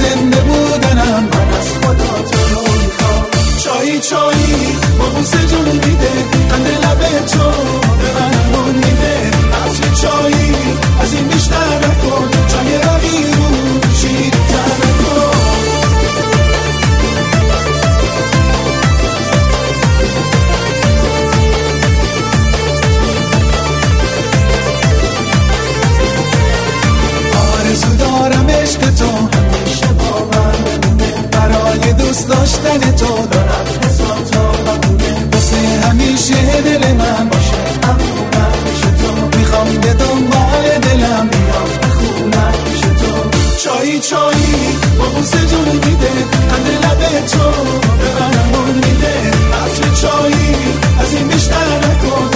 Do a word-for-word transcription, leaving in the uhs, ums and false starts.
زنده بودنم من از خدا تو رو میخوام. چایی چایی با بوسه جون میده قند لب تو به من امون میده. عطر چایی از این بیشتر نکن چای رقی رو شیر تر نکن. آرزو دارم عشق تو همیشه با من بمونه. برای دوست داشتن تو دارم حساب تا بمونه. واسه همیشه دل من باشه همونم پیش تو. میخوام به دنبال دلم بیام بخونم پیش تو. چایی چایی با بوسه جون میده قند لب تو به من امون میده. عطر چایی از این بیشتر نکن